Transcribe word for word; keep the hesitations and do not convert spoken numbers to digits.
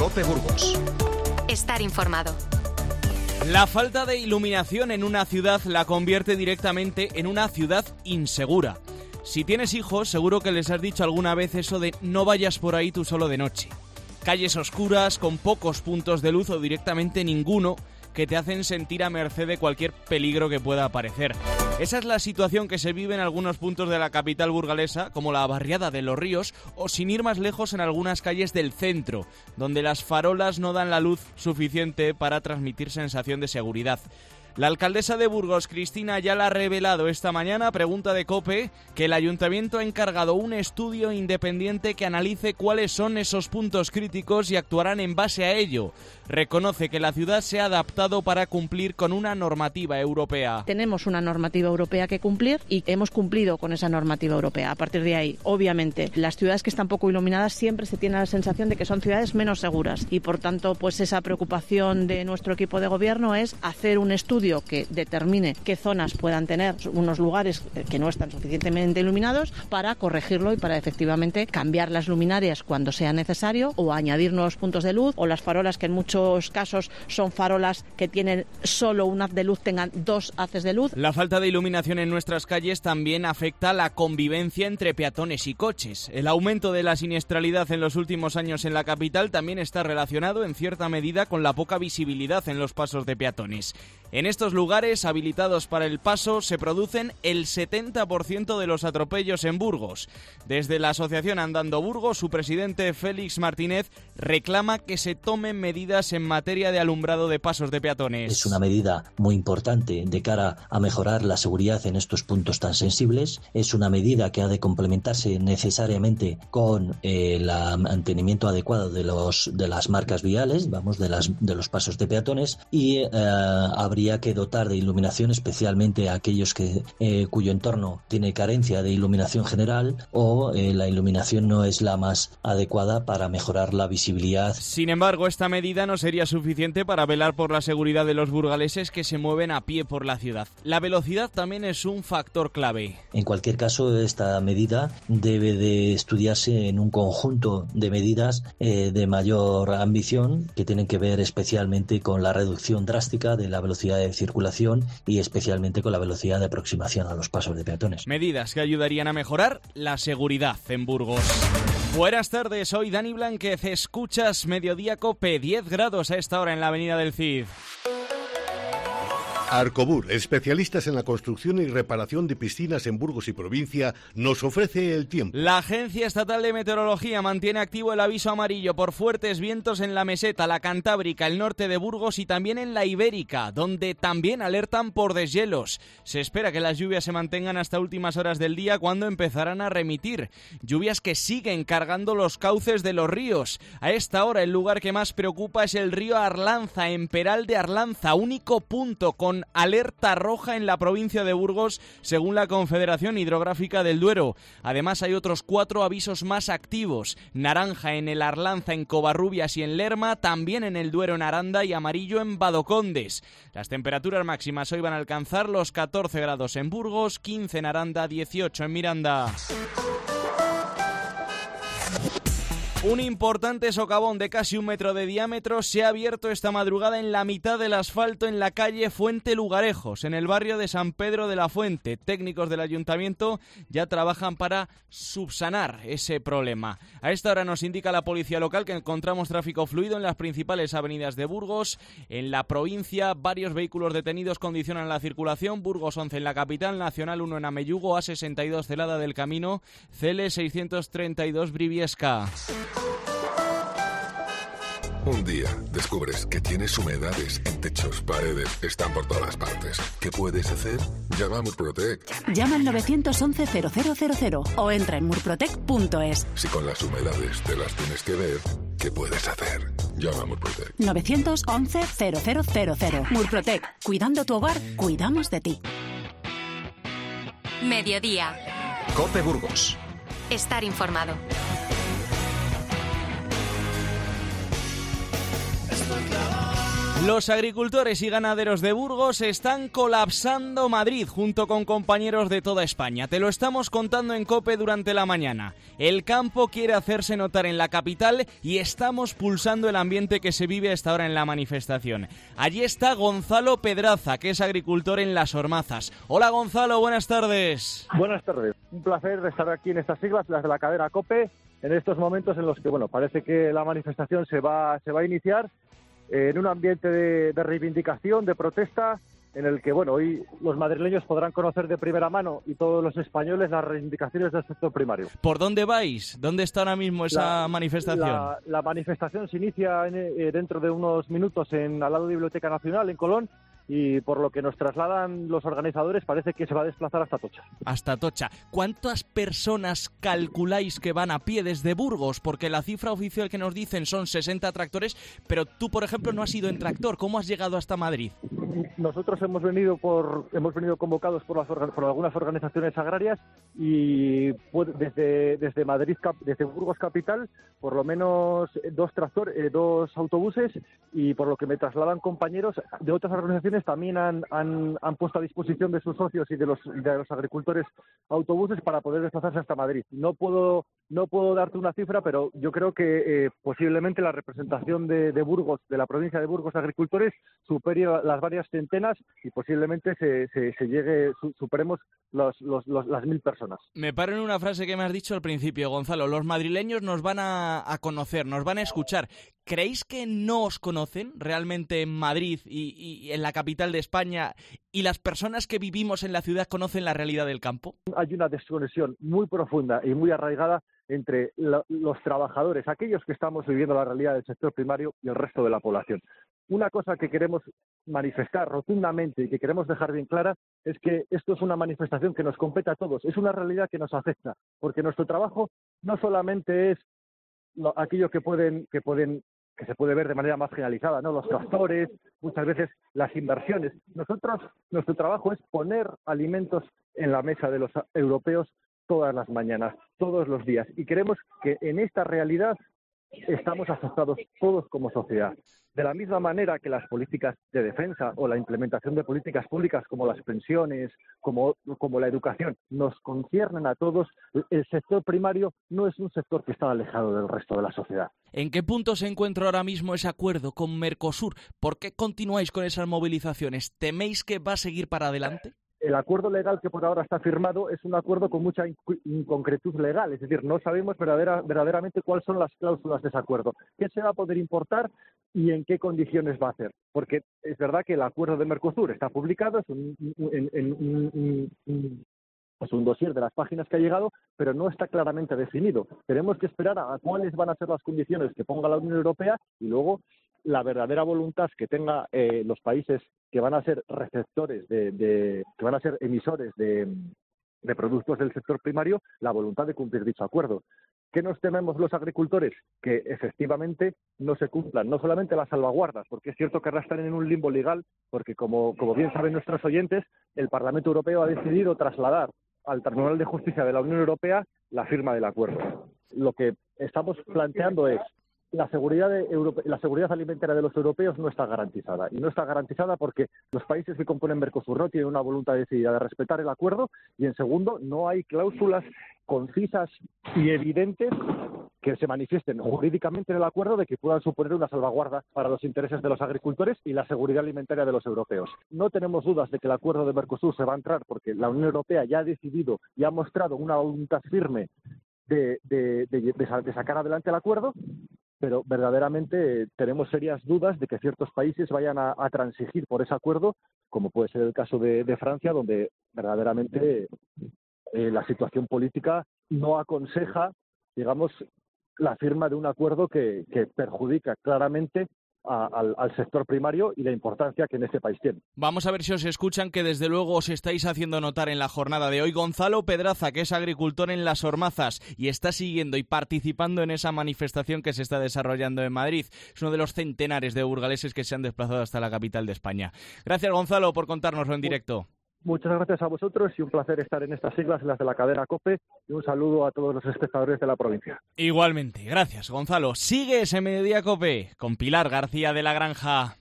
COPE Burgos. Estar informado. La falta de iluminación en una ciudad la convierte directamente en una ciudad insegura. Si tienes hijos, seguro que les has dicho alguna vez eso de no vayas por ahí tú solo de noche. Calles oscuras, con pocos puntos de luz o directamente ninguno, que te hacen sentir a merced de cualquier peligro que pueda aparecer. Esa es la situación que se vive en algunos puntos de la capital burgalesa, como la barriada de Los Ríos, o sin ir más lejos en algunas calles del centro, donde las farolas no dan la luz suficiente para transmitir sensación de seguridad. La alcaldesa de Burgos, Cristina Ayala, ha revelado esta mañana, a pregunta de COPE, que el ayuntamiento ha encargado un estudio independiente que analice cuáles son esos puntos críticos y actuarán en base a ello. Reconoce que la ciudad se ha adaptado para cumplir con una normativa europea. Tenemos una normativa europea que cumplir y hemos cumplido con esa normativa europea. A partir de ahí, obviamente, las ciudades que están poco iluminadas siempre se tiene la sensación de que son ciudades menos seguras y, por tanto, pues esa preocupación de nuestro equipo de gobierno es hacer un estudio que determine qué zonas puedan tener unos lugares que no están suficientemente iluminados para corregirlo y para efectivamente cambiar las luminarias cuando sea necesario o añadir nuevos puntos de luz, o las farolas, que en muchos casos son farolas que tienen solo un haz de luz, tengan dos haces de luz. La falta de iluminación en nuestras calles también afecta la convivencia entre peatones y coches. El aumento de la siniestralidad en los últimos años en la capital también está relacionado en cierta medida con la poca visibilidad en los pasos de peatones. En estos lugares habilitados para el paso se producen el setenta por ciento de los atropellos en Burgos. Desde la asociación Andando Burgos, su presidente Félix Martínez reclama que se tomen medidas en materia de alumbrado de pasos de peatones. Es una medida muy importante de cara a mejorar la seguridad en estos puntos tan sensibles. Es una medida que ha de complementarse necesariamente con eh, el mantenimiento adecuado de los de las marcas viales, vamos, de las de los pasos de peatones, y eh, habría que dotar de iluminación especialmente a aquellos que eh, cuyo entorno tiene carencia de iluminación general o eh, la iluminación no es la más adecuada para mejorar la visibilidad. Sin embargo, esta medida no sería suficiente para velar por la seguridad de los burgaleses que se mueven a pie por la ciudad. La velocidad también es un factor clave. En cualquier caso, esta medida debe de estudiarse en un conjunto de medidas eh, de mayor ambición que tienen que ver especialmente con la reducción drástica de la velocidad de circulación y especialmente con la velocidad de aproximación a los pasos de peatones. Medidas que ayudarían a mejorar la seguridad en Burgos. Buenas tardes, soy Dani Blánquez, escuchas Mediodía COPE, diez grados a esta hora en la avenida del Cid. Arcobur, especialistas en la construcción y reparación de piscinas en Burgos y provincia, nos ofrece el tiempo. La Agencia Estatal de Meteorología mantiene activo el aviso amarillo por fuertes vientos en la meseta, la Cantábrica, el norte de Burgos y también en la Ibérica, donde también alertan por deshielos. Se espera que las lluvias se mantengan hasta últimas horas del día, cuando empezarán a remitir. Lluvias que siguen cargando los cauces de los ríos. A esta hora el lugar que más preocupa es el río Arlanza, en Peral de Arlanza, único punto con alerta roja en la provincia de Burgos, según la Confederación Hidrográfica del Duero. Además, hay otros cuatro avisos más activos: naranja en el Arlanza, en Covarrubias y en Lerma, también en el Duero, en Aranda, y amarillo en Badocondes. Las temperaturas máximas hoy van a alcanzar los catorce grados en Burgos, quince en Aranda, dieciocho en Miranda. Un importante socavón de casi un metro de diámetro se ha abierto esta madrugada en la mitad del asfalto en la calle Fuente Lugarejos, en el barrio de San Pedro de la Fuente. Técnicos del ayuntamiento ya trabajan para subsanar ese problema. A esta hora nos indica la policía local que encontramos tráfico fluido en las principales avenidas de Burgos. En la provincia, varios vehículos detenidos condicionan la circulación. Burgos once en la capital, Nacional uno en Amellugo, A sesenta y dos Celada del Camino, C L seiscientos treinta y dos Briviesca. Un día descubres que tienes humedades en techos, paredes, están por todas partes. ¿Qué puedes hacer? Llama a Murprotec. Llama al nueve once cero cero cero cero o entra en murprotec punto es. Si con las humedades te las tienes que ver, ¿qué puedes hacer? Llama a Murprotec. nueve once cero cero cero cero. Murprotec. Cuidando tu hogar, cuidamos de ti. Mediodía. COPE Burgos. Estar informado. Los agricultores y ganaderos de Burgos están colapsando Madrid junto con compañeros de toda España. Te lo estamos contando en COPE durante la mañana. El campo quiere hacerse notar en la capital y estamos pulsando el ambiente que se vive a esta hora en la manifestación. Allí está Gonzalo Pedraza, que es agricultor en Las Hormazas. Hola Gonzalo, buenas tardes. Buenas tardes. Un placer estar aquí en estas siglas, las de la cadena COPE, en estos momentos en los que, bueno, parece que la manifestación se va, se va a iniciar en un ambiente de, de reivindicación, de protesta, en el que, bueno, hoy los madrileños podrán conocer de primera mano y todos los españoles las reivindicaciones del sector primario. ¿Por dónde vais? ¿Dónde está ahora mismo esa la, manifestación? La, la manifestación se inicia en, eh, dentro de unos minutos en, al lado de Biblioteca Nacional, en Colón, y por lo que nos trasladan los organizadores parece que se va a desplazar hasta Atocha. Hasta Atocha. ¿Cuántas personas calculáis que van a pie desde Burgos? Porque la cifra oficial que nos dicen son sesenta tractores, pero tú, por ejemplo, no has ido en tractor. ¿Cómo has llegado hasta Madrid? Nosotros hemos venido por hemos venido convocados por, las, por algunas organizaciones agrarias y desde desde Madrid, desde Burgos capital, por lo menos dos tractores, eh, dos autobuses, y por lo que me trasladan compañeros de otras organizaciones también han, han, han puesto a disposición de sus socios y de los, de los agricultores autobuses para poder desplazarse hasta Madrid. No puedo no puedo darte una cifra, pero yo creo que eh, posiblemente la representación de, de Burgos, de la provincia de Burgos agricultores, supere las varias centenas y posiblemente se, se, se llegue, su, superemos los, los, los, las mil personas. Me paro en una frase que me has dicho al principio, Gonzalo. Los madrileños nos van a, a conocer, nos van a escuchar. ¿Creéis que no os conocen realmente en Madrid y, y en la capital de España, y las personas que vivimos en la ciudad conocen la realidad del campo? Hay una desconexión muy profunda y muy arraigada entre la, los trabajadores, aquellos que estamos viviendo la realidad del sector primario, y el resto de la población. Una cosa que queremos manifestar rotundamente y que queremos dejar bien clara es que esto es una manifestación que nos compete a todos, es una realidad que nos afecta, porque nuestro trabajo no solamente es lo, aquello que pueden que pueden que se puede ver de manera más generalizada, ¿no? Los tractores, muchas veces las inversiones. Nosotros, nuestro trabajo es poner alimentos en la mesa de los europeos todas las mañanas, todos los días. Y queremos que en esta realidad estamos afectados todos como sociedad. De la misma manera que las políticas de defensa o la implementación de políticas públicas como las pensiones, como, como la educación, nos conciernen a todos, el sector primario no es un sector que está alejado del resto de la sociedad. ¿En qué punto se encuentra ahora mismo ese acuerdo con Mercosur? ¿Por qué continuáis con esas movilizaciones? ¿Teméis que va a seguir para adelante? El acuerdo legal que por ahora está firmado es un acuerdo con mucha inconcretud legal, es decir, no sabemos verdadera, verdaderamente cuáles son las cláusulas de ese acuerdo, qué se va a poder importar y en qué condiciones va a hacer. Porque es verdad que el acuerdo de Mercosur está publicado, es un, en, en, un, un, pues un dossier de las páginas que ha llegado, pero no está claramente definido. Tenemos que esperar a, a cuáles van a ser las condiciones que ponga la Unión Europea y luego la verdadera voluntad que tenga eh, los países que van a ser receptores, de, de que van a ser emisores de, de productos del sector primario, la voluntad de cumplir dicho acuerdo. ¿Qué nos tememos los agricultores? Que efectivamente no se cumplan, no solamente las salvaguardas, porque es cierto que ahora están en un limbo legal, porque como, como bien saben nuestros oyentes, el Parlamento Europeo ha decidido trasladar al Tribunal de Justicia de la Unión Europea la firma del acuerdo. Lo que estamos planteando es La seguridad, de Europe- la seguridad alimentaria de los europeos no está garantizada. Y no está garantizada porque los países que componen Mercosur no tienen una voluntad decidida de respetar el acuerdo. Y en segundo, no hay cláusulas concisas y evidentes que se manifiesten jurídicamente en el acuerdo de que puedan suponer una salvaguarda para los intereses de los agricultores y la seguridad alimentaria de los europeos. No tenemos dudas de que el acuerdo de Mercosur se va a entrar porque la Unión Europea ya ha decidido y ha mostrado una voluntad firme de, de, de, de, de sacar adelante el acuerdo, pero verdaderamente tenemos serias dudas de que ciertos países vayan a, a transigir por ese acuerdo, como puede ser el caso de, de Francia, donde verdaderamente eh, la situación política no aconseja, digamos, la firma de un acuerdo que, que perjudica claramente A, al, al sector primario y la importancia que en este país tiene. Vamos a ver si os escuchan, que desde luego os estáis haciendo notar en la jornada de hoy. Gonzalo Pedraza, que es agricultor en Las Hormazas y está siguiendo y participando en esa manifestación que se está desarrollando en Madrid. Es uno de los centenares de burgaleses que se han desplazado hasta la capital de España. Gracias, Gonzalo, por contárnoslo en directo. Muchas gracias a vosotros y un placer estar en estas siglas, en las de la cadena COPE, y un saludo a todos los espectadores de la provincia. Igualmente, gracias, Gonzalo. Sigue ese Mediodía COPE con Pilar García de la Granja.